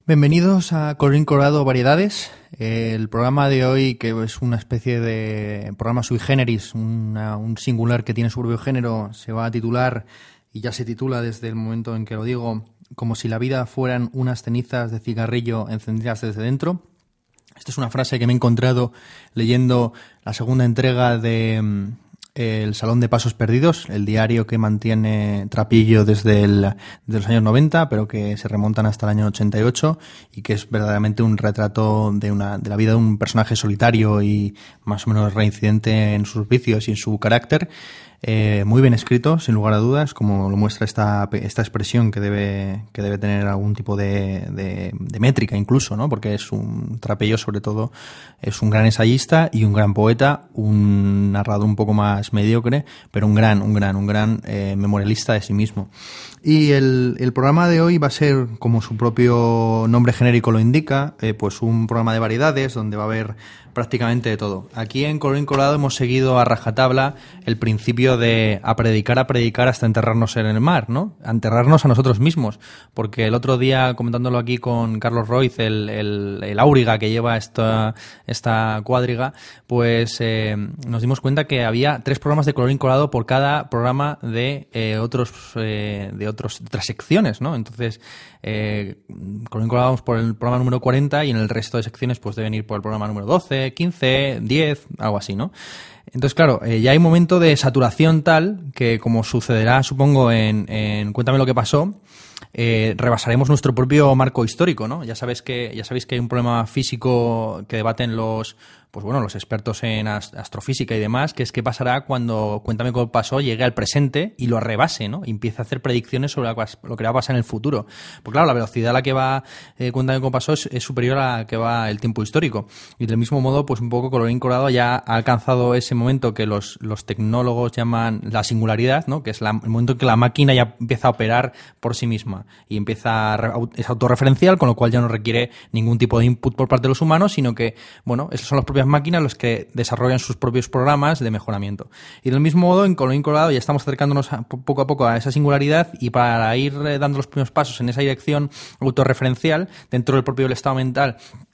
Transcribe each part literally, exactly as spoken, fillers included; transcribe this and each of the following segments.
Bienvenidos a Colorín Colorado Variedades, el programa de hoy que es una especie de programa sui generis, una, un singular que tiene su propio género, se va a titular, y ya se titula desde el momento en que lo digo, como si la vida fueran unas cenizas de cigarrillo encendidas desde dentro. Esta es una frase que me he encontrado leyendo la segunda entrega de El Salón de Pasos Perdidos, el diario que mantiene Trapillo desde, el, desde los años noventa, pero que se remontan hasta el año ochenta y ocho, y que es verdaderamente un retrato de, una, de la vida de un personaje solitario y más o menos reincidente en sus vicios y en su carácter. Eh, muy bien escrito, sin lugar a dudas, como lo muestra esta, esta expresión que debe, que debe tener algún tipo de, de, de métrica incluso, ¿no? Porque es un Trapello, sobre todo, es un gran ensayista y un gran poeta, un narrador un poco más mediocre, pero un gran, un gran, un gran eh, memorialista de sí mismo. Y el, el programa de hoy va a ser, como su propio nombre genérico lo indica, eh, pues un programa de variedades donde va a haber prácticamente de todo. Aquí en Colorín Colorado hemos seguido a rajatabla el principio de a predicar, a predicar hasta enterrarnos en el mar, ¿no? A enterrarnos a nosotros mismos, porque el otro día, comentándolo aquí con Carlos Roiz, el, el, el áuriga que lleva esta, esta cuadriga, pues eh, nos dimos cuenta que había tres programas de Colorín Colorado por cada programa de eh, otros eh, de otros, otras secciones, ¿no? Entonces, eh, Colorín Colorado vamos por el programa número cuarenta y en el resto de secciones pues deben ir por el programa número doce, quince, diez, algo así, ¿no? Entonces, claro, eh, ya hay un momento de saturación tal que, como sucederá, supongo, en, en Cuéntame lo que pasó, eh, rebasaremos nuestro propio marco histórico, ¿no? Ya sabes que, ya sabéis que hay un problema físico que debaten los, pues bueno, los expertos en astrofísica y demás, que es qué pasará cuando Cuéntame cómo pasó llegue al presente y lo rebase, ¿no? Y empiece a hacer predicciones sobre lo que va a pasar en el futuro. Porque claro, la velocidad a la que va eh, Cuéntame cómo pasó es, es superior a la que va el tiempo histórico. Y del mismo modo, pues un poco Colorín Colorado ya ha alcanzado ese momento que los, los tecnólogos llaman la singularidad, ¿no? Que es la, el momento en que la máquina ya empieza a operar por sí misma y empieza a, es autorreferencial, con lo cual ya no requiere ningún tipo de input por parte de los humanos, sino que, bueno, esos son los propios máquinas los que desarrollan sus propios programas de mejoramiento. Y del mismo modo, en Colorín Colorado ya estamos acercándonos a, poco a poco a esa singularidad, y para ir dando los primeros pasos en esa dirección autorreferencial dentro del propio estado mental,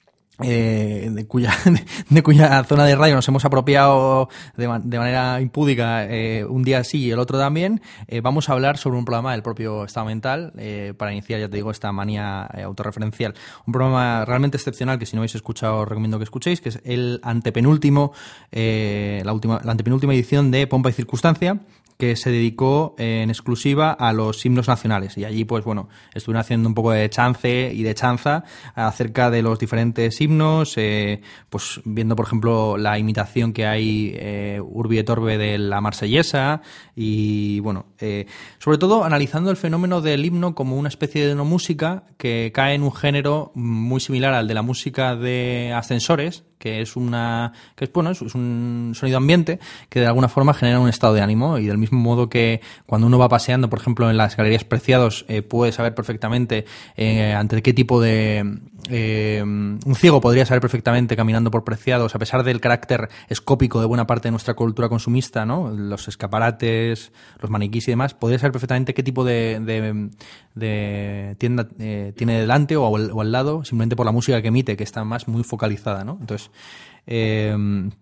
Eh, de cuya de, de cuya zona de radio nos hemos apropiado de, de manera impúdica, eh, un día sí y el otro también, eh, vamos a hablar sobre un programa del propio estado mental, eh, para iniciar, ya te digo, esta manía eh, autorreferencial. Un programa realmente excepcional que, si no habéis escuchado, os recomiendo que escuchéis, que es el antepenúltimo, eh, la última, la antepenúltima edición de Pompa y Circunstancia, que se dedicó eh, en exclusiva a los himnos nacionales. Y allí, pues bueno, estuvieron haciendo un poco de chance y de chanza acerca de los diferentes himnos, eh, pues viendo, por ejemplo, la imitación que hay eh, Urbi et Orbi de la Marsellesa, y bueno, eh, sobre todo analizando el fenómeno del himno como una especie de no música que cae en un género muy similar al de la música de ascensores, que es una que es bueno es un sonido ambiente que de alguna forma genera un estado de ánimo. Y del mismo modo que cuando uno va paseando, por ejemplo, en las galerías Preciados, eh, puede saber perfectamente eh, ante qué tipo de eh, un ciego podría saber perfectamente caminando por Preciados, a pesar del carácter escópico de buena parte de nuestra cultura consumista, ¿no? Los escaparates, los maniquís y demás, podría saber perfectamente qué tipo de, de, de tienda eh, tiene delante o, o al lado, simplemente por la música que emite, que está más muy focalizada, ¿no? Entonces, Eh,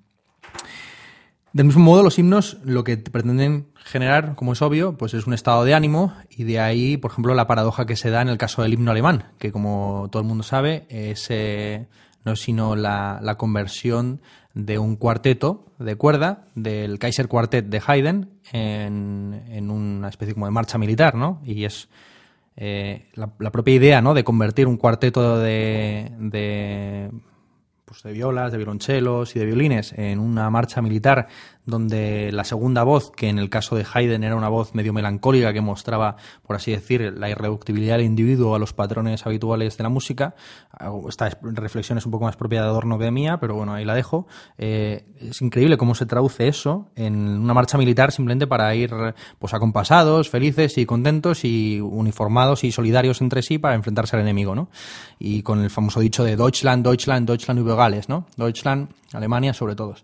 del mismo modo, los himnos lo que pretenden generar, como es obvio, pues es un estado de ánimo, y de ahí, por ejemplo, la paradoja que se da en el caso del himno alemán, que, como todo el mundo sabe, es, eh, no es sino la, la conversión de un cuarteto de cuerda del Kaiser Quartet de Haydn en, en una especie como de marcha militar, ¿no? Y es eh, la, la propia idea, ¿no?, de convertir un cuarteto de... de pues de violas, de violonchelos y de violines en una marcha militar, donde la segunda voz, que en el caso de Haydn era una voz medio melancólica que mostraba, por así decir, la irreductibilidad del individuo a los patrones habituales de la música. Esta reflexión es un poco más propia de Adorno que de mía, pero bueno, ahí la dejo. Eh, es increíble cómo se traduce eso en una marcha militar, simplemente para ir pues acompasados, felices y contentos y uniformados y solidarios entre sí para enfrentarse al enemigo, ¿no? Y con el famoso dicho de Deutschland, Deutschland, Deutschland über alles, ¿no? Deutschland, Alemania sobre todos.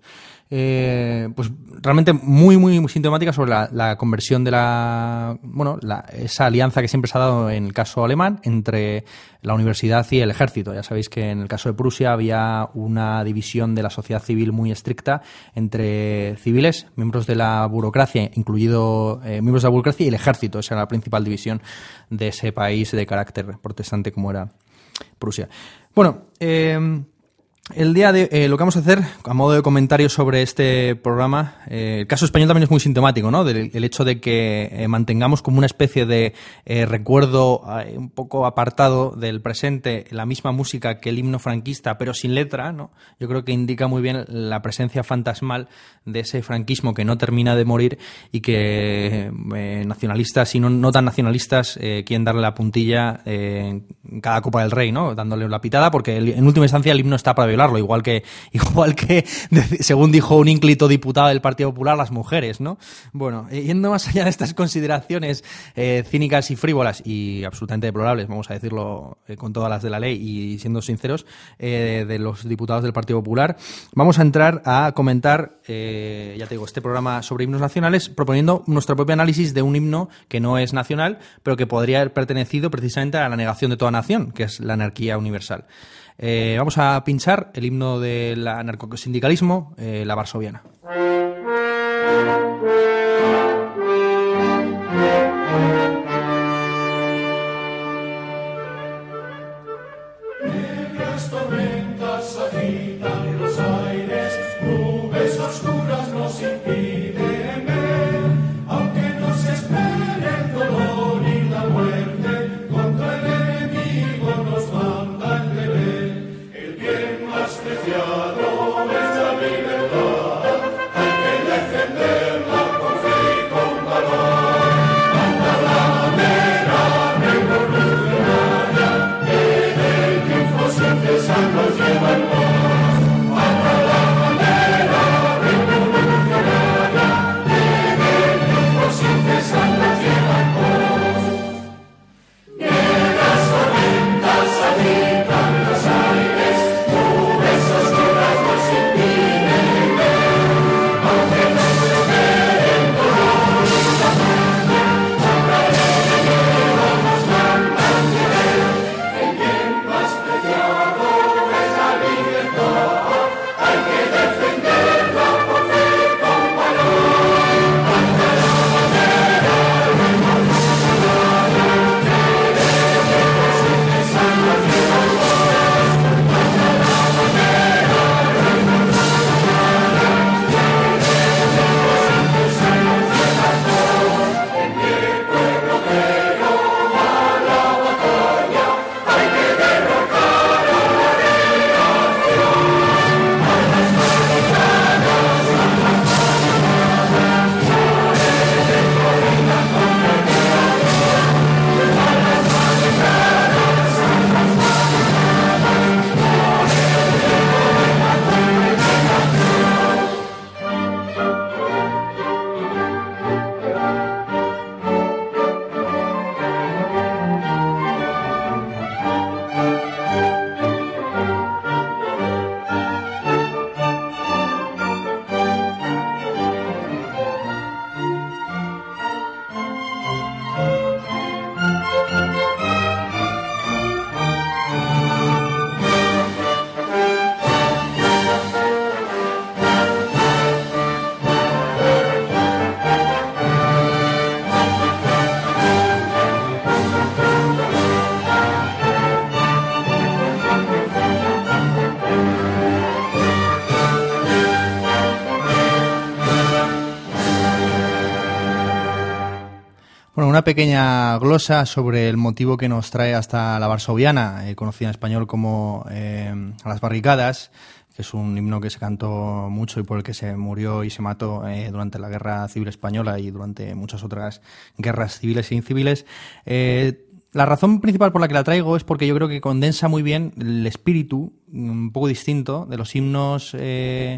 eh, pues realmente muy, muy, muy sintomática sobre la, la conversión de la, bueno, la, esa alianza que siempre se ha dado en el caso alemán entre la universidad y el ejército. Ya sabéis que en el caso de Prusia había una división de la sociedad civil muy estricta entre civiles, miembros de la burocracia, incluido eh, miembros de la burocracia y el ejército. Esa era la principal división de ese país de carácter protestante como era Prusia. Bueno, eh, el día de eh, lo que vamos a hacer, a modo de comentario sobre este programa, eh, el caso español también es muy sintomático, ¿no? Del el hecho de que eh, mantengamos como una especie de eh, recuerdo eh, un poco apartado del presente la misma música que el himno franquista, pero sin letra, ¿no? Yo creo que indica muy bien la presencia fantasmal de ese franquismo que no termina de morir y que eh, nacionalistas y no, no tan nacionalistas eh, quieren darle la puntilla eh, en cada Copa del Rey, ¿no? Dándole la pitada, porque el, en última instancia el himno está para violarlo, igual que, igual que según dijo un ínclito diputado del Partido Popular, las mujeres, ¿no? Bueno, yendo más allá de estas consideraciones eh, cínicas y frívolas y absolutamente deplorables, vamos a decirlo eh, con todas las de la ley y siendo sinceros, eh, de los diputados del Partido Popular, vamos a entrar a comentar, eh, ya te digo, este programa sobre himnos nacionales, proponiendo nuestro propio análisis de un himno que no es nacional, pero que podría haber pertenecido precisamente a la negación de toda nación, que es la anarquía universal. Eh, vamos a pinchar el himno del anarcosindicalismo, eh, la varsoviana. Negras tormentas agitan los aires, nubes oscuras nos impiden ver, aunque nos espere el dolor y la muerte, contra el enemigo nos manda el deber. El bien más preciado es la libertad, hay que defenderla con fe y con valor. Manda la bandera revolucionaria, que del triunfo sin cesar nos lleva en paz. Manda la bandera revolucionaria, que del triunfo sin cesar nos lleva en paz. Negras tormentas agitan los aires, nubes oscuras nos impiden ver, aunque nos espere el dolor y la muerte, contra el enemigo nos manda el deber. El bien más preciado es la libertad, hay que defenderla con fe y con valor. Manda la bandera revolucionaria, que del triunfo sin cesar nos lleva en paz. Manda la bandera revolucionaria, que del triunfo sin cesar nos lleva en paz. En pie pueblo obrero va la batalla, hay que derrocar a la negación. Armas fabricadas, armas fabricadas, por el tiempo y la congregación. Armas fabricadas, armas fabricadas, por el tiempo y la congregación. Bueno, una pequeña glosa sobre el motivo que nos trae hasta la varsoviana, eh, conocida en español como eh, A las barricadas, que es un himno que se cantó mucho y por el que se murió y se mató eh, durante la Guerra Civil Española y durante muchas otras guerras civiles e inciviles. Eh, La razón principal por la que la traigo es porque yo creo que condensa muy bien el espíritu un poco distinto de los himnos eh,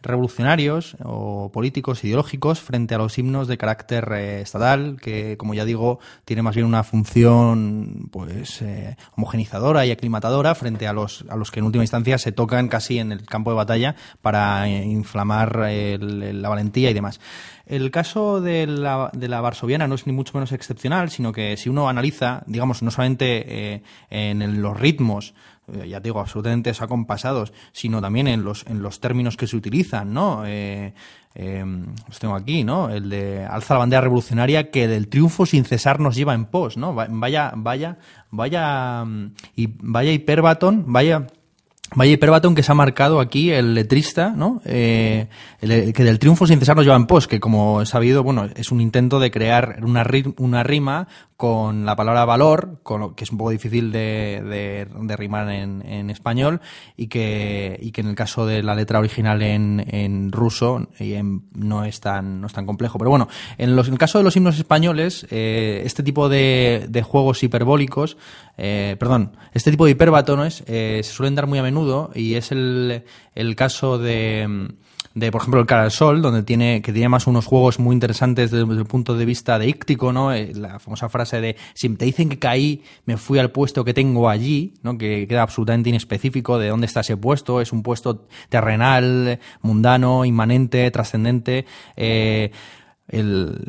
revolucionarios o políticos ideológicos frente a los himnos de carácter eh, estatal, que, como ya digo, tiene más bien una función pues eh, homogenizadora y aclimatadora frente a los a los que en última instancia se tocan casi en el campo de batalla para eh, inflamar el, la valentía y demás. El caso de la, de la varsoviana no es ni mucho menos excepcional, sino que si uno analiza, digamos, no solamente eh, en los ritmos, eh, ya te digo, absolutamente desacompasados, sino también en los en los términos que se utilizan, ¿no? Eh, eh, los tengo aquí, ¿no? El de alza la bandera revolucionaria que del triunfo sin cesar nos lleva en pos, ¿no? Vaya, vaya, vaya, y vaya hiperbatón, vaya... Vaya hiperbatón que se ha marcado aquí el letrista, ¿no? Eh, el, el, que del triunfo sin cesar nos lleva en pos, que como he sabido, bueno, es un intento de crear una, ri, una rima con la palabra valor, con lo que es un poco difícil de, de, de rimar en, en español, y que, y que en el caso de la letra original en, en ruso y en, no es tan, no es tan complejo. Pero bueno, en, los, en el caso de los himnos españoles, eh, este tipo de, de juegos hiperbólicos, eh, perdón, este tipo de hiperbatones eh, se suelen dar muy a menudo, y es el, el caso de, de, por ejemplo, el Cara al Sol, donde tiene, que tiene más unos juegos muy interesantes desde, desde el punto de vista deíctico, ¿no? La famosa frase de, si te dicen que caí, me fui al puesto que tengo allí, ¿no? Que queda absolutamente inespecífico de dónde está ese puesto, es un puesto terrenal, mundano, inmanente, trascendente, eh, el...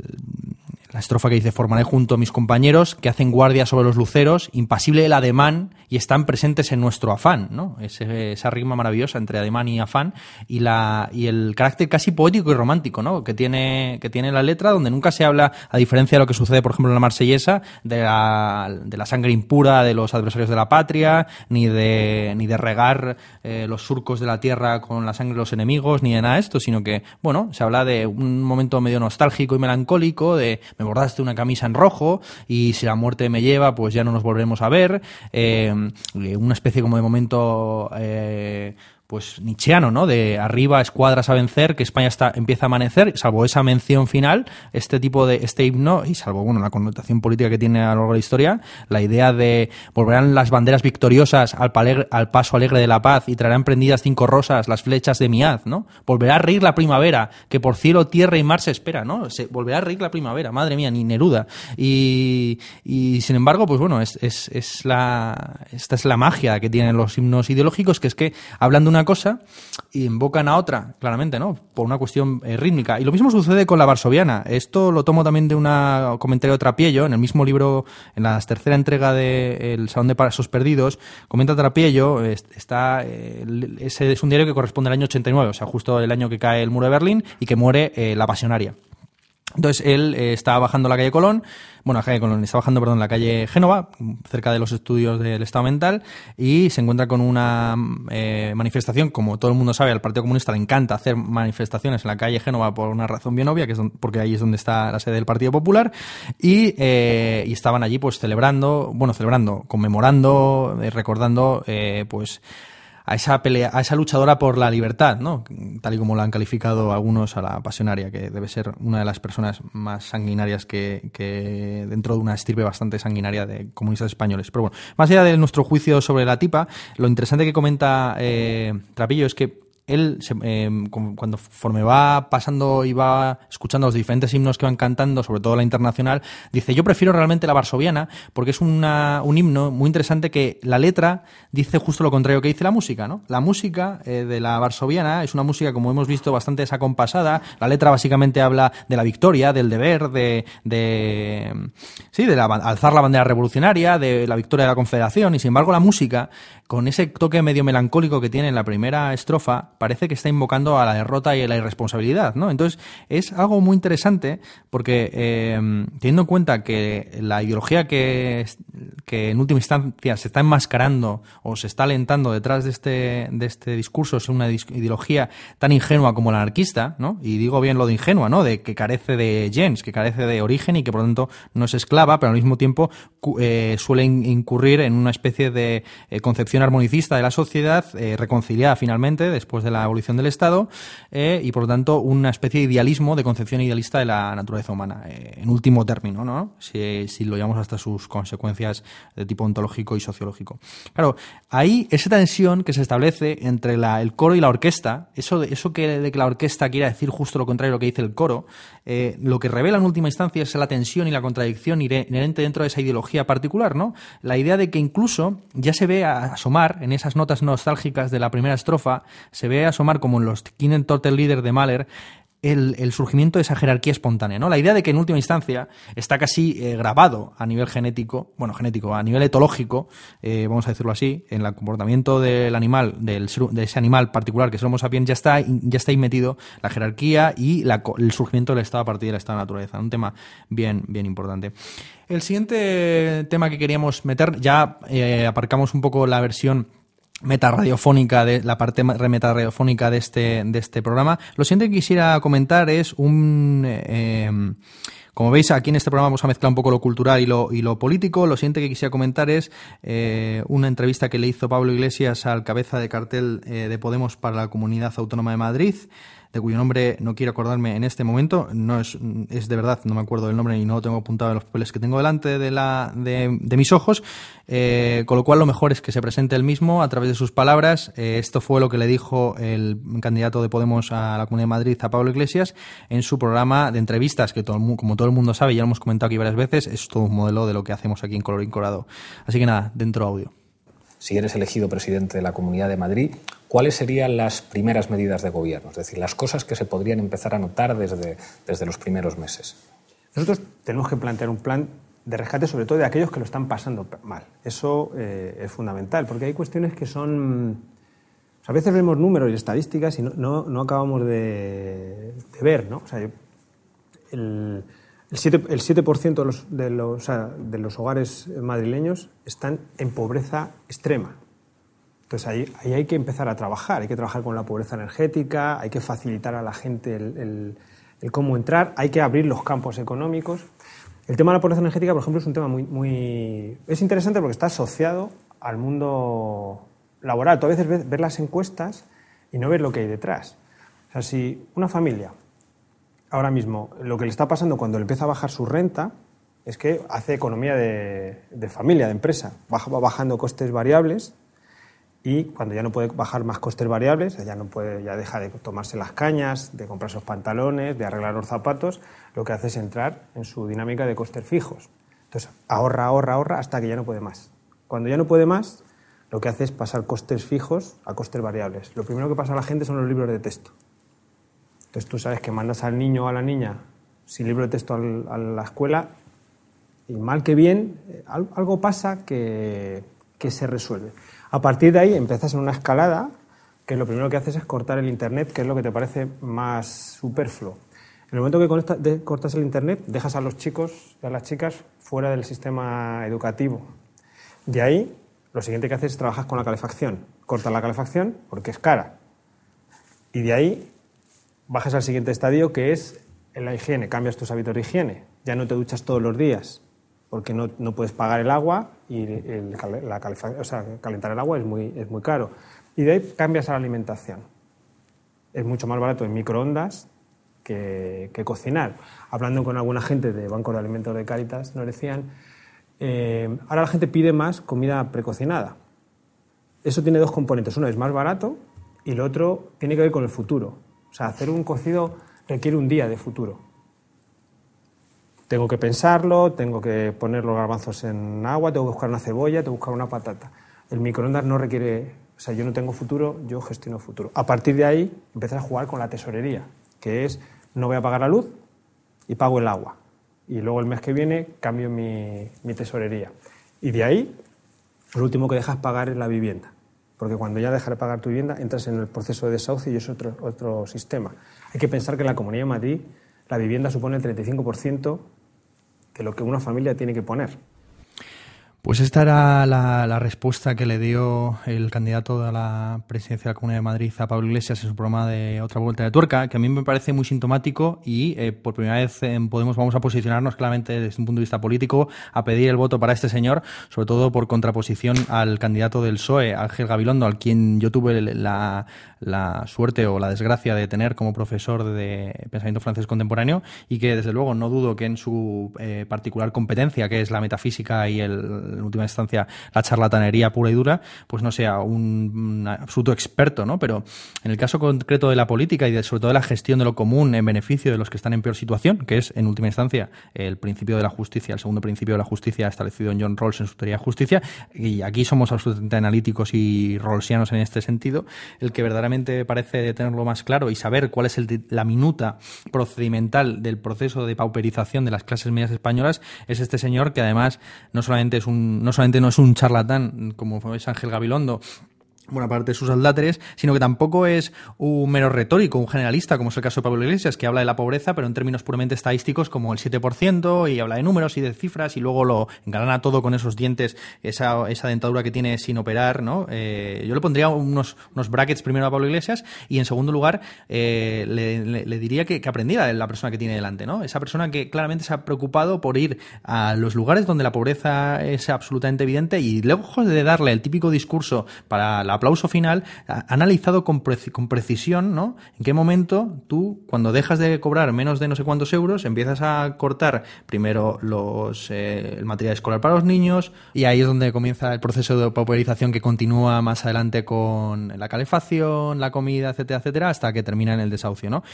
La estrofa que dice, formaré junto a mis compañeros que hacen guardia sobre los luceros, impasible el ademán y están presentes en nuestro afán, ¿no? Ese, esa rima maravillosa entre ademán y afán y la y el carácter casi poético y romántico, ¿no? Que tiene que tiene la letra, donde nunca se habla, a diferencia de lo que sucede, por ejemplo, en la Marsellesa, de la, de la sangre impura de los adversarios de la patria, ni de ni de regar eh, los surcos de la tierra con la sangre de los enemigos, ni de nada de esto, sino que, bueno, se habla de un momento medio nostálgico y melancólico, de me bordaste una camisa en rojo y si la muerte me lleva pues ya no nos volveremos a ver, eh, una especie como de momento eh, pues nietzscheano, ¿no? De arriba escuadras a vencer, que España está empieza a amanecer, salvo esa mención final, este tipo de este himno, y salvo bueno la connotación política que tiene a lo largo de la historia, la idea de volverán las banderas victoriosas al, palegre, al paso alegre de la paz y traerán prendidas cinco rosas las flechas de mi haz, ¿no? Volverá a reír la primavera, que por cielo, tierra y mar se espera, ¿no? Se volverá a reír la primavera, madre mía, ni Neruda. Y, y sin embargo, pues bueno, es, es, es la esta es la magia que tienen los himnos ideológicos, que es que hablan de una cosa y invocan a otra, claramente, ¿no? Por una cuestión eh, rítmica. Y lo mismo sucede con la varsoviana. Esto lo tomo también de un comentario de Trapiello, en el mismo libro, en la tercera entrega de El Salón de Pasos Perdidos, comenta Trapiello, está, eh, ese es un diario que corresponde al año ochenta y nueve, o sea, justo el año que cae el muro de Berlín y que muere eh, la Pasionaria. Entonces él eh, está bajando la calle Colón, bueno, la calle Colón, está bajando, perdón, la calle Génova, cerca de los estudios del Estado Mental, y se encuentra con una eh, manifestación, como todo el mundo sabe, al Partido Comunista le encanta hacer manifestaciones en la calle Génova por una razón bien obvia, que es donde, porque ahí es donde está la sede del Partido Popular, y, eh, y estaban allí pues celebrando, bueno, celebrando, conmemorando, eh, recordando, eh, pues, a esa pelea, a esa luchadora por la libertad, ¿no? Tal y como la han calificado algunos a la Pasionaria, que debe ser una de las personas más sanguinarias que, que dentro de una estirpe bastante sanguinaria de comunistas españoles. Pero bueno, más allá de nuestro juicio sobre la tipa, lo interesante que comenta eh, Trapillo es que él, eh, cuando conforme va pasando y va escuchando los diferentes himnos que van cantando, sobre todo la internacional, dice, yo prefiero realmente la varsoviana porque es una, un himno muy interesante que la letra dice justo lo contrario que dice la música, ¿no? La música eh, de la varsoviana es una música, como hemos visto, bastante desacompasada. La letra básicamente habla de la victoria, del deber, de, de sí, de la, alzar la bandera revolucionaria, de la victoria de la Confederación, y sin embargo la música, con ese toque medio melancólico que tiene en la primera estrofa, parece que está invocando a la derrota y a la irresponsabilidad, ¿no? Entonces, es algo muy interesante porque, eh, teniendo en cuenta que la ideología que, que en última instancia se está enmascarando o se está alentando detrás de este, de este discurso es una ideología tan ingenua como la anarquista, ¿no? Y digo bien lo de ingenua, ¿no? De que carece de gens, que carece de origen y que por lo tanto no es esclava, pero al mismo tiempo eh, suele incurrir en una especie de eh, concepción armonicista de la sociedad, eh, reconciliada finalmente después de la evolución del Estado eh, y, por lo tanto, una especie de idealismo, de concepción idealista de la naturaleza humana, eh, en último término, ¿no? Si, si lo llevamos hasta sus consecuencias de tipo ontológico y sociológico. Claro, ahí esa tensión que se establece entre la, el coro y la orquesta, eso, de, eso que, de que la orquesta quiera decir justo lo contrario de lo que dice el coro, eh, lo que revela en última instancia es la tensión y la contradicción inherente dentro de esa ideología particular, ¿no? La idea de que incluso ya se ve asomar en esas notas nostálgicas de la primera estrofa, se ve asomar como en los Kindle-Total-Lieder de Mahler, El, el surgimiento de esa jerarquía espontánea, ¿no? La idea de que en última instancia está casi eh, grabado a nivel genético, bueno, genético, a nivel etológico, eh, vamos a decirlo así, en el comportamiento del animal, del, de ese animal particular que es el Homo sapiens, ya está, ya está ahí metido la jerarquía y la, el surgimiento del Estado a partir del Estado de la naturaleza. Un tema bien, bien importante. El siguiente tema que queríamos meter, ya eh, aparcamos un poco la versión metarradiofónica, de la parte metarradiofónica de este, de este programa. Lo siguiente que quisiera comentar es un... Eh, como veis, aquí en este programa vamos a mezclar un poco lo cultural y lo, y lo político. Lo siguiente que quisiera comentar es eh, una entrevista que le hizo Pablo Iglesias al cabeza de cartel eh, de Podemos para la Comunidad Autónoma de Madrid, de cuyo nombre no quiero acordarme en este momento. No es, es de verdad, no me acuerdo del nombre y no lo tengo apuntado en los papeles que tengo delante de, la, de, de mis ojos, eh, con lo cual lo mejor es que se presente él mismo a través de sus palabras. Eh, esto fue lo que le dijo el candidato de Podemos a la Comunidad de Madrid, a Pablo Iglesias, en su programa de entrevistas, que todo el, como todo el mundo sabe, ya lo hemos comentado aquí varias veces, es todo un modelo de lo que hacemos aquí en Colorín Colorado. Así que nada, dentro audio. Si eres elegido presidente de la Comunidad de Madrid, ¿cuáles serían las primeras medidas de gobierno? Es decir, las cosas que se podrían empezar a notar desde, desde los primeros meses. Nosotros tenemos que plantear un plan de rescate, sobre todo de aquellos que lo están pasando mal. Eso eh, es fundamental, porque hay cuestiones que son... O sea, a veces vemos números y estadísticas y no, no, no acabamos de, de ver, ¿no? O sea, yo, el... El siete, el siete por ciento de los, de, los, o sea, de los hogares madrileños están en pobreza extrema. Entonces ahí, ahí hay que empezar a trabajar, hay que trabajar con la pobreza energética, hay que facilitar a la gente el, el, el cómo entrar, hay que abrir los campos económicos. El tema de la pobreza energética, por ejemplo, es un tema muy, muy... Es interesante porque está asociado al mundo laboral. Tú a veces ves, ves las encuestas y no ves lo que hay detrás. O sea, si una familia... Ahora mismo, lo que le está pasando cuando le empieza a bajar su renta es que hace economía de, de familia, de empresa. Baja, va bajando costes variables y cuando ya no puede bajar más costes variables, ya, no puede, ya deja de tomarse las cañas, de comprar sus pantalones, de arreglar los zapatos, lo que hace es entrar en su dinámica de costes fijos. Entonces, ahorra, ahorra, ahorra hasta que ya no puede más. Cuando ya no puede más, lo que hace es pasar costes fijos a costes variables. Lo primero que pasa a la gente son los libros de texto. Entonces tú sabes que mandas al niño o a la niña sin libro de texto al, a la escuela y mal que bien, algo pasa que, que se resuelve. A partir de ahí empiezas en una escalada que lo primero que haces es cortar el Internet, que es lo que te parece más superfluo. En el momento que conecta, de, cortas el Internet, dejas a los chicos y a las chicas fuera del sistema educativo. De ahí, lo siguiente que haces es trabajar con la calefacción. Cortas la calefacción porque es cara. Y de ahí... bajas al siguiente estadio, que es en la higiene. Cambias tus hábitos de higiene. Ya no te duchas todos los días porque no, no puedes pagar el agua y el, la calefa, o sea, calentar el agua es muy, es muy caro. Y de ahí cambias a la alimentación. Es mucho más barato en microondas que, que cocinar. Hablando con alguna gente de bancos de alimentos de Cáritas, nos decían, eh, ahora la gente pide más comida precocinada. Eso tiene dos componentes. Uno es más barato y el otro tiene que ver con el futuro. O sea, hacer un cocido requiere un día de futuro. Tengo que pensarlo, tengo que poner los garbanzos en agua, tengo que buscar una cebolla, tengo que buscar una patata. El microondas no requiere... O sea, yo no tengo futuro, yo gestiono futuro. A partir de ahí, empezar a jugar con la tesorería, que es, no voy a pagar la luz y pago el agua. Y luego el mes que viene cambio mi, mi tesorería. Y de ahí, lo último que dejas pagar es la vivienda. Porque cuando ya dejas de pagar tu vivienda, entras en el proceso de desahucio y es otro, otro sistema. Hay que pensar que en la Comunidad de Madrid la vivienda supone el treinta y cinco por ciento de lo que una familia tiene que poner. Pues esta era la, la respuesta que le dio el candidato a la presidencia de la Comunidad de Madrid a Pablo Iglesias en su programa de Otra Vuelta de Tuerca, que a mí me parece muy sintomático y eh, por primera vez en Podemos vamos a posicionarnos claramente desde un punto de vista político a pedir el voto para este señor, sobre todo por contraposición al candidato del P S O E, Ángel Gabilondo, al quien yo tuve la, la suerte o la desgracia de tener como profesor de pensamiento francés contemporáneo y que desde luego no dudo que en su eh, particular competencia, que es la metafísica y el, en última instancia la charlatanería pura y dura, pues no sea un, un absoluto experto, ¿no? Pero en el caso concreto de la política y de, sobre todo de la gestión de lo común en beneficio de los que están en peor situación, que es en última instancia el principio de la justicia, el segundo principio de la justicia establecido en John Rawls en su teoría de justicia, y aquí somos absolutamente analíticos y rawlsianos en este sentido, el que verdaderamente parece tenerlo más claro y saber cuál es el, la minuta procedimental del proceso de pauperización de las clases medias españolas es este señor, que además no solamente es un no solamente no es un charlatán como es Ángel Gabilondo, buena parte de sus aldáteres, sino que tampoco es un mero retórico, un generalista, como es el caso de Pablo Iglesias, que habla de la pobreza, pero en términos puramente estadísticos, como el siete por ciento, y habla de números y de cifras, y luego lo engalana todo con esos dientes, esa, esa dentadura que tiene sin operar, ¿no? Eh, yo le pondría unos, unos brackets primero a Pablo Iglesias, y en segundo lugar, eh, le, le, le diría que, que aprendiera de la persona que tiene delante, ¿no? Esa persona que claramente se ha preocupado por ir a los lugares donde la pobreza es absolutamente evidente, y lejos de darle el típico discurso para la aplauso final, ha analizado con, pre- con precisión, ¿no? En qué momento tú, cuando dejas de cobrar menos de no sé cuántos euros, empiezas a cortar primero los eh, el material escolar para los niños, y ahí es donde comienza el proceso de pauperización que continúa más adelante con la calefacción, la comida, etcétera, etcétera, hasta que termina en el desahucio, ¿no?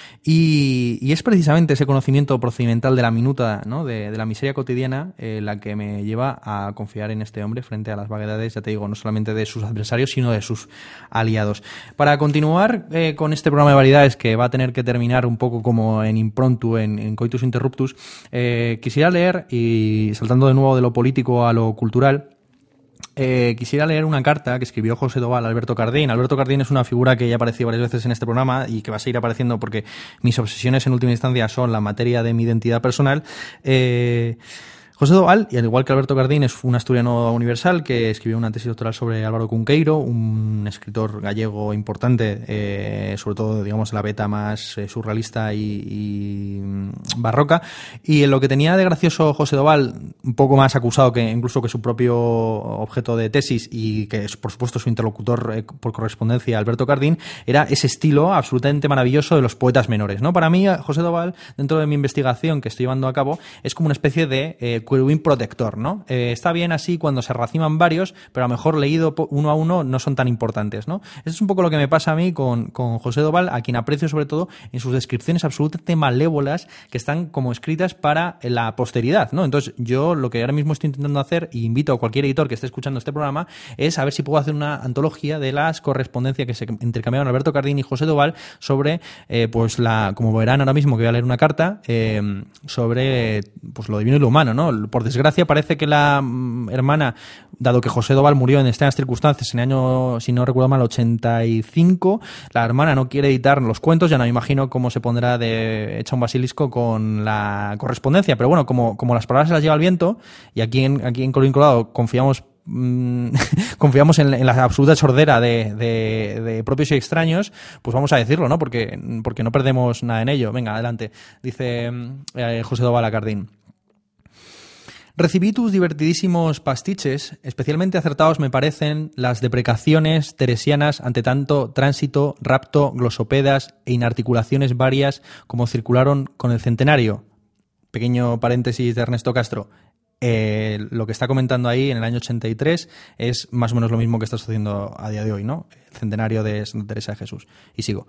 Y, y es precisamente ese conocimiento procedimental de la minuta, ¿no? De, de la miseria cotidiana eh, la que me lleva a confiar en este hombre frente a las vaguedades, ya te digo, no solamente de sus adversarios, sino de sus aliados. Para continuar eh, con este programa de variedades, que va a tener que terminar un poco como en impromptu, en, en coitus interruptus, eh, quisiera leer, y saltando de nuevo de lo político a lo cultural, Eh, quisiera leer una carta que escribió José Doval a Alberto Cardín. Alberto Cardín es una figura que ya ha aparecido varias veces en este programa y que va a seguir apareciendo porque mis obsesiones en última instancia son la materia de mi identidad personal. Eh... José Doval, y al igual que Alberto Cardín, es un asturiano universal que escribió una tesis doctoral sobre Álvaro Cunqueiro, un escritor gallego importante, eh, sobre todo, digamos, la beta más eh, surrealista y, y barroca. Y en lo que tenía de gracioso José Doval, un poco más acusado que incluso que su propio objeto de tesis y que es, por supuesto, su interlocutor eh, por correspondencia, Alberto Cardín, era ese estilo absolutamente maravilloso de los poetas menores, ¿no? Para mí, José Doval, dentro de mi investigación que estoy llevando a cabo, es como una especie de eh, querubín protector, ¿no? Eh, está bien así cuando se raciman varios, pero a lo mejor leído uno a uno no son tan importantes, ¿no? Eso es un poco lo que me pasa a mí con, con José Doval, a quien aprecio sobre todo en sus descripciones absolutamente malévolas que están como escritas para la posteridad, ¿no? Entonces yo lo que ahora mismo estoy intentando hacer, y invito a cualquier editor que esté escuchando este programa, es a ver si puedo hacer una antología de las correspondencias que se intercambiaron Alberto Cardín y José Doval sobre, eh, pues la, como verán ahora mismo que voy a leer una carta, eh, sobre pues lo divino y lo humano, ¿no? Por desgracia parece que la mm, hermana, dado que José Doval murió en extrañas circunstancias en el año, si no recuerdo mal, ochenta y cinco, la hermana no quiere editar los cuentos, ya no me imagino cómo se pondrá de hecha un basilisco con la correspondencia, pero bueno, como, como las palabras se las lleva el viento, y aquí en, aquí en Colorín Colorado confiamos confiamos en, en la absoluta sordera de, de, de propios y extraños, pues vamos a decirlo, ¿no? Porque, porque no perdemos nada en ello. Venga, adelante. Dice eh, José Doval a Cardín. Recibí tus divertidísimos pastiches, especialmente acertados me parecen las deprecaciones teresianas ante tanto tránsito, rapto, glosopedas e inarticulaciones varias como circularon con el centenario. Pequeño paréntesis de Ernesto Castro. Eh, lo que está comentando ahí en el año ochenta y tres es más o menos lo mismo que estás haciendo a día de hoy, ¿no? El centenario de Santa Teresa de Jesús. Y sigo.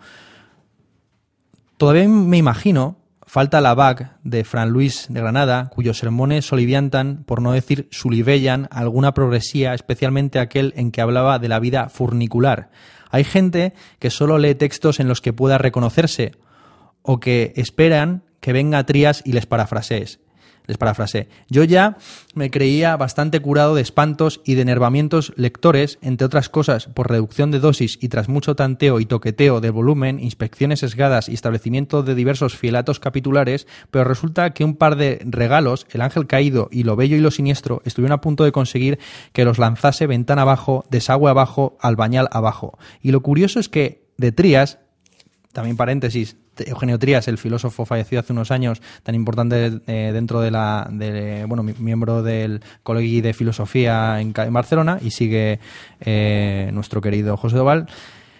Todavía me imagino... Falta la B A C de Fran Luis de Granada, cuyos sermones soliviantan, por no decir sulibellan, alguna progresía, especialmente aquel en que hablaba de la vida furnicular. Hay gente que solo lee textos en los que pueda reconocerse o que esperan que venga Trías y les parafrasees. Les parafraseé. Yo ya me creía bastante curado de espantos y de enervamientos lectores, entre otras cosas, por reducción de dosis y tras mucho tanteo y toqueteo de volumen, inspecciones sesgadas y establecimiento de diversos fielatos capitulares, pero resulta que un par de regalos, El ángel caído y Lo bello y lo siniestro, estuvieron a punto de conseguir que los lanzase ventana abajo, desagüe abajo, albañal abajo. Y lo curioso es que de Trías, también paréntesis, Eugenio Trías, el filósofo fallecido hace unos años, tan importante eh, dentro de la, de, bueno, miembro del Colegio de Filosofía en, en Barcelona, y sigue eh, nuestro querido José Doval.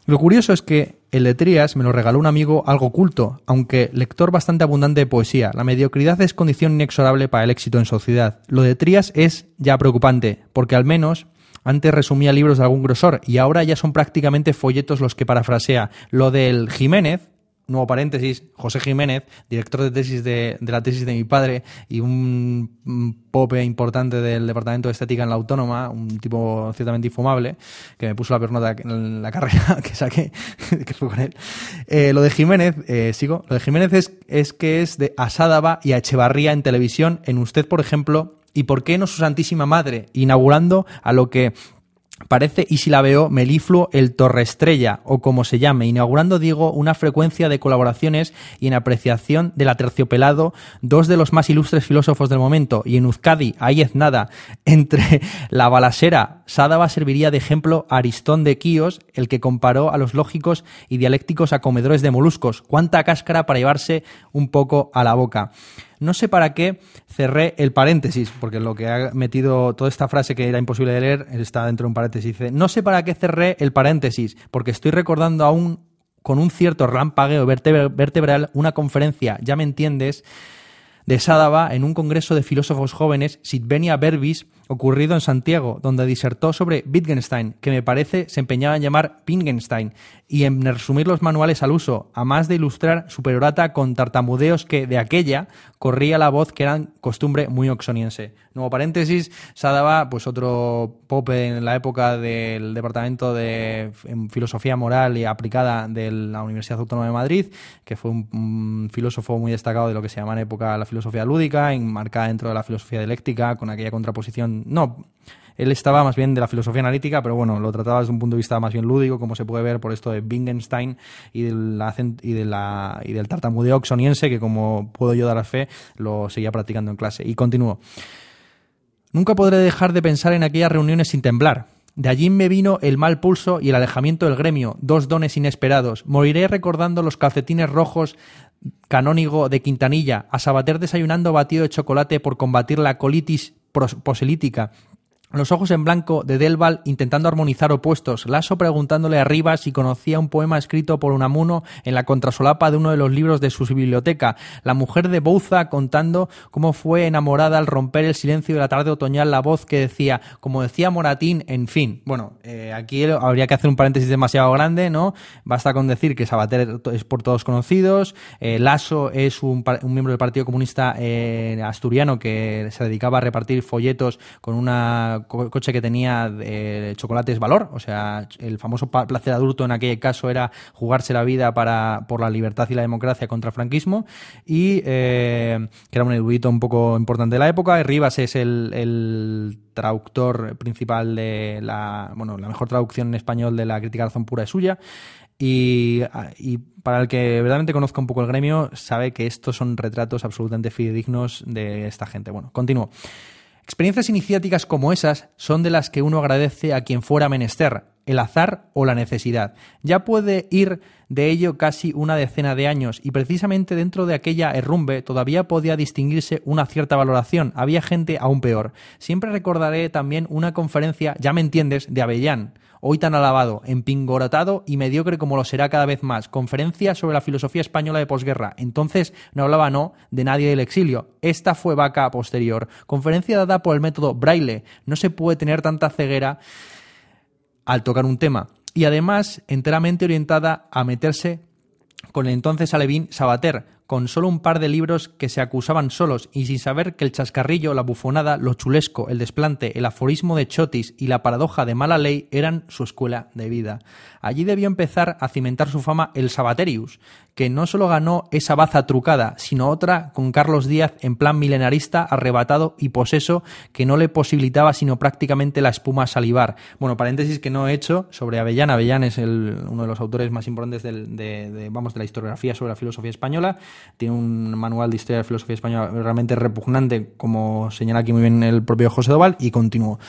Lo curioso es que el de Trías me lo regaló un amigo algo culto, aunque lector bastante abundante de poesía. La mediocridad es condición inexorable para el éxito en sociedad. Lo de Trías es ya preocupante, porque al menos antes resumía libros de algún grosor y ahora ya son prácticamente folletos los que parafrasea. Lo del Jiménez, nuevo paréntesis, José Jiménez, director de tesis de, de la tesis de mi padre y un, un pope importante del Departamento de Estética en la Autónoma, un tipo ciertamente infumable, que me puso la peor nota en la carrera que saqué, que fue con él. Eh, lo de Jiménez, eh, sigo, lo de Jiménez es, es que es de a Sádava y a Echevarría en televisión, en Usted, por ejemplo, y por qué no su Santísima Madre, inaugurando a lo que parece, y si la veo, melifluo el Torreestrella, o como se llame, inaugurando, digo, una frecuencia de colaboraciones y en apreciación del Aterciopelado, dos de los más ilustres filósofos del momento, y en Uzcadi, ahí es nada, entre la balasera, Sádava serviría de ejemplo a Aristón de Quíos, el que comparó a los lógicos y dialécticos a comedores de moluscos. Cuánta cáscara para llevarse un poco a la boca. No sé para qué cerré el paréntesis, porque lo que ha metido toda esta frase que era imposible de leer está dentro de un paréntesis. Dice, no sé para qué cerré el paréntesis, porque estoy recordando aún con un cierto relampagueo vertebral una conferencia, ya me entiendes, de Sádava en un congreso de filósofos jóvenes, Sidvenia Verbis, ocurrido en Santiago, donde disertó sobre Wittgenstein, que me parece se empeñaba en llamar Pingenstein, y en resumir los manuales al uso, a más de ilustrar su perorata con tartamudeos que de aquella corría la voz que era costumbre muy oxoniense. Nuevo paréntesis, Sádava, pues otro pope en la época del Departamento de Filosofía Moral y Aplicada de la Universidad Autónoma de Madrid, que fue un, un filósofo muy destacado de lo que se llama en época la filosofía lúdica, enmarcada dentro de la filosofía dialéctica, con aquella contraposición. No, él estaba más bien de la filosofía analítica, pero bueno, lo trataba desde un punto de vista más bien lúdico, como se puede ver por esto de Wittgenstein y del, y de la, y del tartamudeo oxoniense, que como puedo yo dar fe, lo seguía practicando en clase. Y continúo. Nunca podré dejar de pensar en aquellas reuniones sin temblar. De allí me vino el mal pulso y el alejamiento del gremio, dos dones inesperados. Moriré recordando los calcetines rojos canónigo de Quintanilla, a Sabater desayunando batido de chocolate por combatir la colitis poselítica, los ojos en blanco de Delval intentando armonizar opuestos, Lasso preguntándole a Rivas si conocía un poema escrito por Unamuno en la contrasolapa de uno de los libros de su biblioteca, la mujer de Bouza contando cómo fue enamorada al romper el silencio de la tarde otoñal la voz que decía, como decía Moratín, en fin. Bueno, eh, aquí habría que hacer un paréntesis demasiado grande, ¿no? Basta con decir que Sabater es por todos conocidos, eh, Lasso es un, un miembro del Partido Comunista eh, asturiano que se dedicaba a repartir folletos con una coche que tenía eh, chocolates valor, o sea, el famoso placer adulto en aquel caso era jugarse la vida para por la libertad y la democracia contra el franquismo, y eh, que era un erudito un poco importante de la época. Rivas es el, el traductor principal de la, bueno, la mejor traducción en español de la Crítica de Razón Pura es suya. Y, y para el que verdaderamente conozca un poco el gremio, sabe que estos son retratos absolutamente fidedignos de esta gente. Bueno, continúo. Experiencias iniciáticas como esas son de las que uno agradece a quien fuera menester, el azar o la necesidad. Ya puede ir de ello casi una decena de años y precisamente dentro de aquella herrumbe todavía podía distinguirse una cierta valoración. Había gente aún peor. Siempre recordaré también una conferencia, ya me entiendes, de Avellán, hoy tan alabado, empingorotado y mediocre como lo será cada vez más. Conferencia sobre la filosofía española de posguerra. Entonces no hablaba, no, de nadie del exilio. Esta fue vaca posterior. Conferencia dada por el método Braille. No se puede tener tanta ceguera al tocar un tema. Y además enteramente orientada a meterse con el entonces alevín Sabater, con solo un par de libros que se acusaban solos y sin saber que el chascarrillo, la bufonada, lo chulesco, el desplante, el aforismo de Chotis y la paradoja de mala ley eran su escuela de vida. Allí debió empezar a cimentar su fama el Sabaterius, que no solo ganó esa baza trucada, sino otra con Carlos Díaz en plan milenarista, arrebatado y poseso, que no le posibilitaba sino prácticamente la espuma salivar. Bueno, paréntesis que no he hecho sobre Avellán. Avellán es el, uno de los autores más importantes del, de, de, vamos, de la historiografía sobre la filosofía española. Tiene un manual de historia de filosofía española realmente repugnante, como señala aquí muy bien el propio José Doval, y continúo.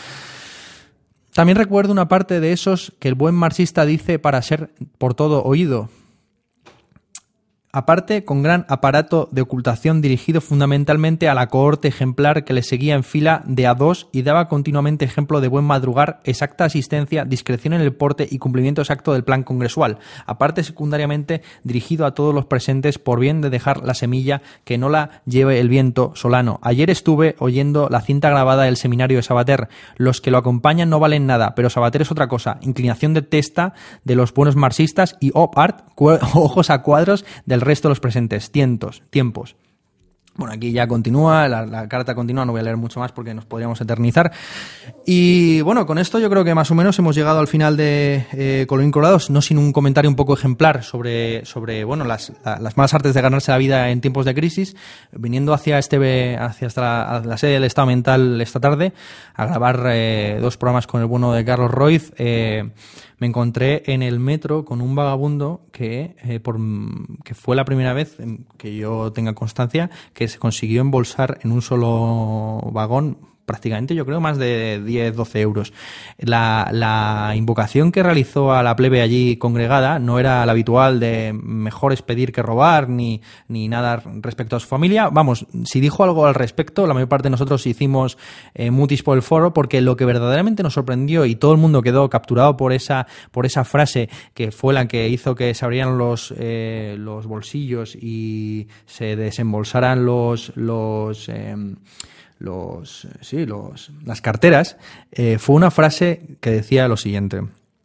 También recuerdo una parte de esos que el buen marxista dice para ser por todo oído. aparte con gran aparato de ocultación dirigido fundamentalmente a la cohorte ejemplar que le seguía en fila de a dos y daba continuamente ejemplo de buen madrugar, exacta asistencia, discreción en el porte y cumplimiento exacto del plan congresual, aparte secundariamente dirigido a todos los presentes por bien de dejar la semilla que no la lleve el viento solano. Ayer estuve oyendo la cinta grabada del seminario de Sabater. Los que lo acompañan no valen nada, pero Sabater es otra cosa, inclinación de testa de los buenos marxistas y op art, cu- ojos a cuadros del el resto de los presentes, tientos, tiempos. Bueno, aquí ya continúa, la, la carta continúa, no voy a leer mucho más porque nos podríamos eternizar. Y bueno, con esto yo creo que más o menos hemos llegado al final de eh, Colorín Colorado, no sin un comentario un poco ejemplar sobre, sobre bueno, las, la, las malas artes de ganarse la vida en tiempos de crisis, viniendo hacia este hacia esta, la, la sede del Estado Mental esta tarde, a grabar eh, dos programas con el bueno de Carlos Roiz. Eh, me encontré en el metro con un vagabundo que, eh, por, que fue la primera vez que yo tenga constancia que se consiguió embolsar en un solo vagón prácticamente, yo creo, más de diez, doce euros. La, la invocación que realizó a la plebe allí congregada no era la habitual de mejor es pedir que robar, ni, ni nada respecto a su familia. Vamos, si dijo algo al respecto, la mayor parte de nosotros hicimos eh, mutis por el foro, porque lo que verdaderamente nos sorprendió y todo el mundo quedó capturado por esa, por esa frase que fue la que hizo que se abrieran los, eh, los bolsillos y se desembolsaran los... los eh, los sí los las carteras, eh, fue una frase que decía lo siguiente: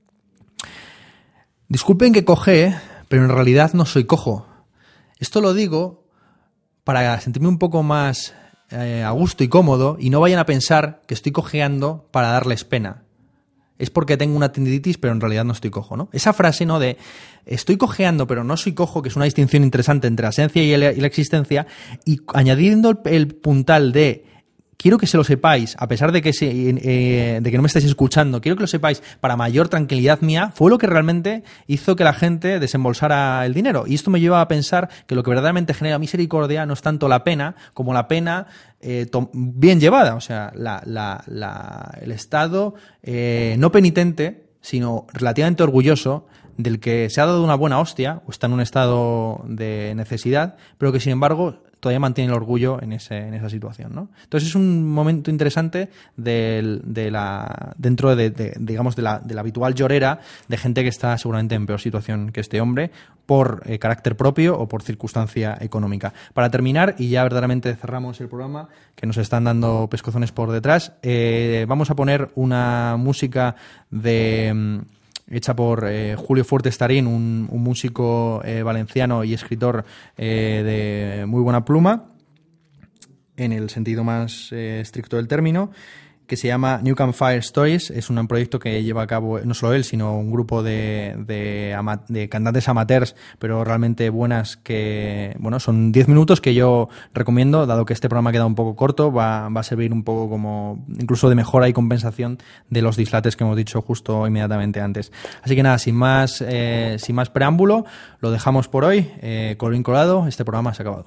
disculpen que coje, pero en realidad no soy cojo. Esto lo digo para sentirme un poco más eh, a gusto y cómodo y no vayan a pensar que estoy cojeando para darles pena. Es porque tengo una tendinitis, pero en realidad no estoy cojo, ¿no? Esa frase, ¿no?, de estoy cojeando, pero no soy cojo, que es una distinción interesante entre la esencia y la, y la existencia, y añadiendo el, el puntal de quiero que se lo sepáis, a pesar de que, se, eh, de que no me estáis escuchando, quiero que lo sepáis para mayor tranquilidad mía, fue lo que realmente hizo que la gente desembolsara el dinero. Y esto me lleva a pensar que lo que verdaderamente genera misericordia no es tanto la pena, como la pena eh, to- bien llevada. O sea, la, la, la, el Estado eh, no penitente, sino relativamente orgulloso del que se ha dado una buena hostia, o está en un estado de necesidad, pero que sin embargo todavía mantiene el orgullo en ese en esa situación, ¿no? Entonces es un momento interesante del, de la dentro de, de digamos de la, de la habitual llorera de gente que está seguramente en peor situación que este hombre por eh, carácter propio o por circunstancia económica. Para terminar, y ya verdaderamente cerramos el programa, que nos están dando pescozones por detrás, eh, vamos a poner una música de hecha por eh, Julio Fuertes Tarín, un, un músico eh, valenciano y escritor eh, de muy buena pluma, en el sentido más eh, estricto del término, que se llama New Campfire Stories. Es un proyecto que lleva a cabo no solo él, sino un grupo de, de, ama, de cantantes amateurs, pero realmente buenas, que bueno, son diez minutos que yo recomiendo, dado que este programa queda un poco corto, va, va a servir un poco como incluso de mejora y compensación de los dislates que hemos dicho justo inmediatamente antes. Así que nada, sin más, eh, sin más preámbulo, lo dejamos por hoy. Eh, Colorín Colorado, este programa se ha acabado.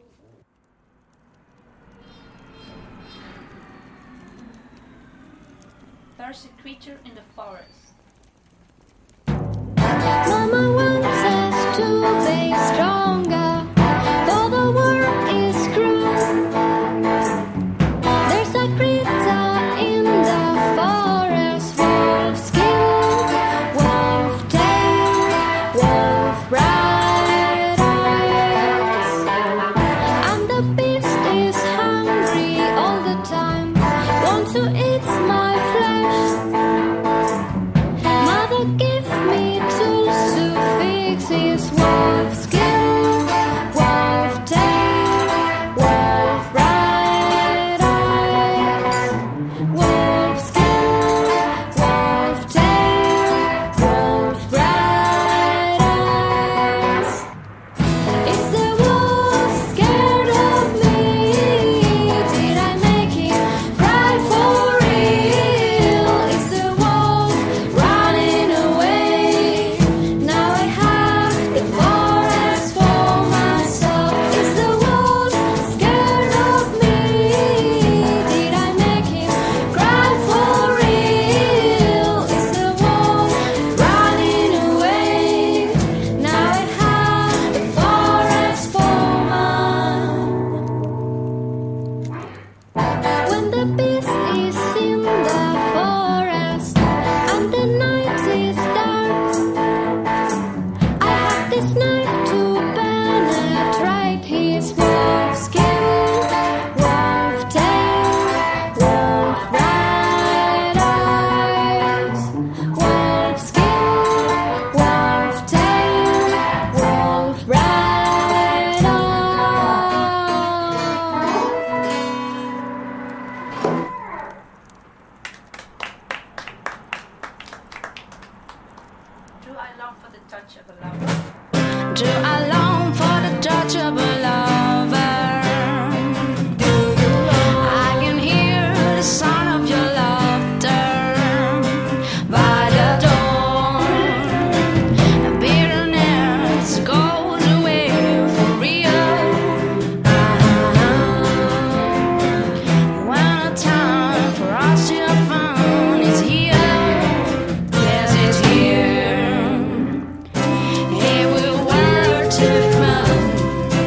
There's a creature in the forest. Mama wants us to be stronger, though the world is cruel. There's a creature in the forest, wolf skin, wolf tail, wolf bright eyes. And the beast is hungry all the time, wants to eat my flesh. Mother, give me tools to fix his wolf skin, wolf tail, wolf bright eyes. Wolf skin, wolf tail, wolf bright eyes. Is the wolf scared of me? Did I make him cry for real? Is the wolf running away? I long for the touch of a lover? Do I long for the touch of a lover? I can hear the sound of your laughter by the door. The bitterness goes away for real. When the time for us to have fun is here, yes, it's here. It will work to be fun.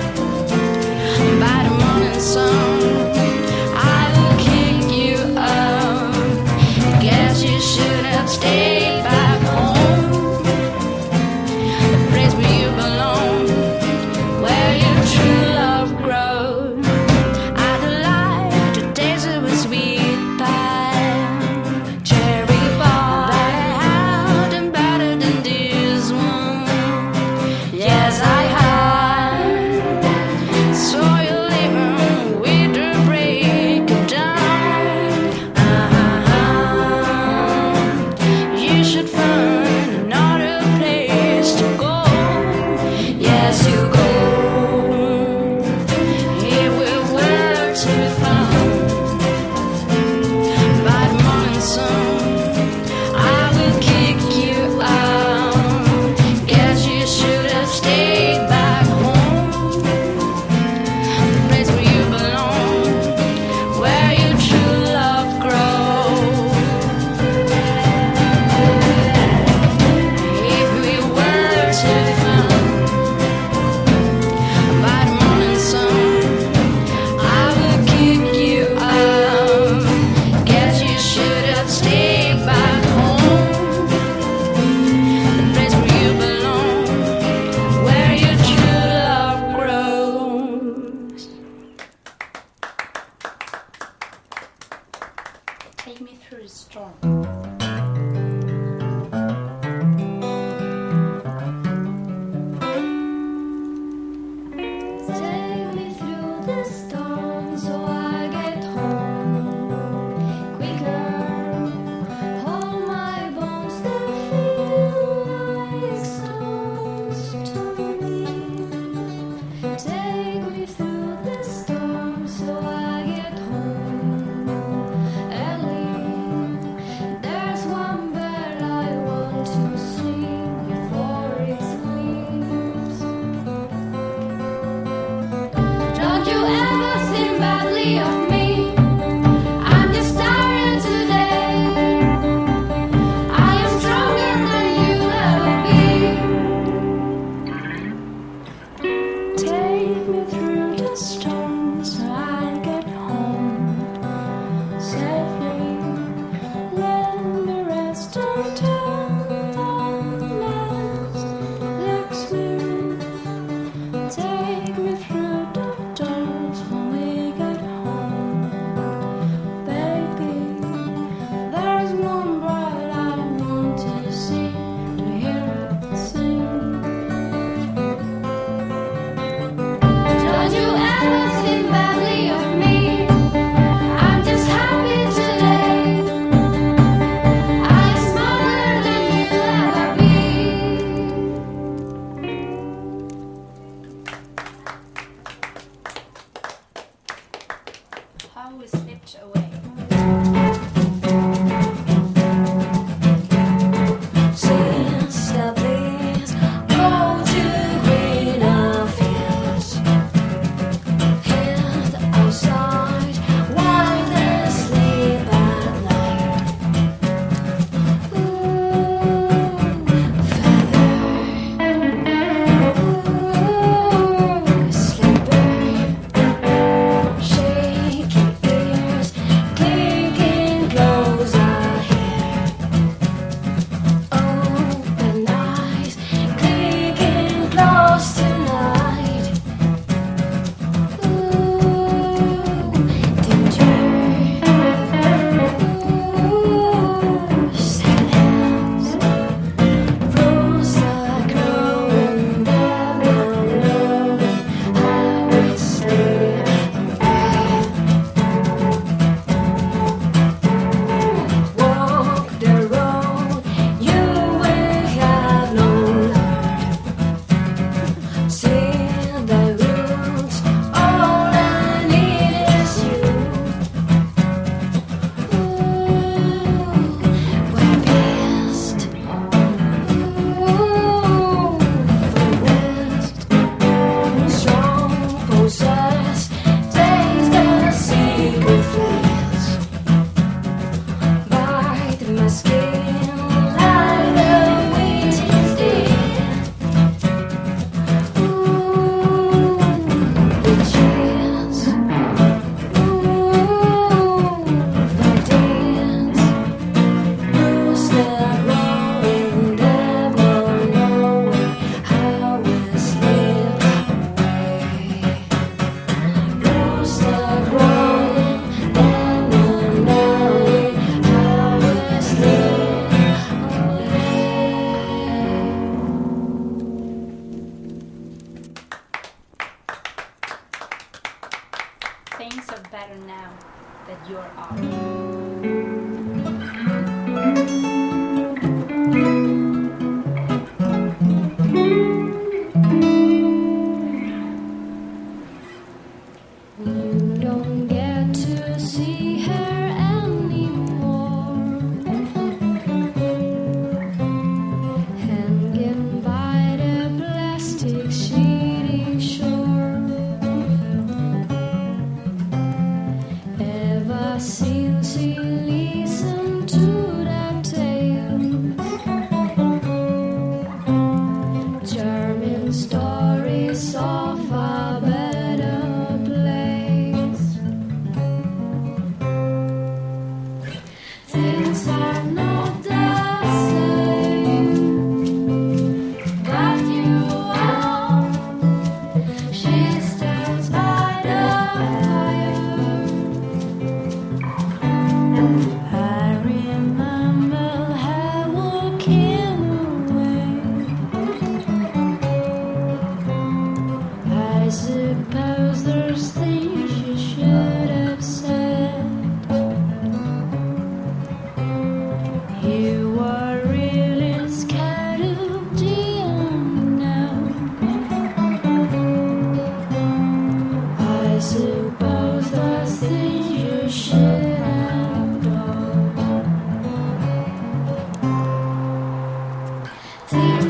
Please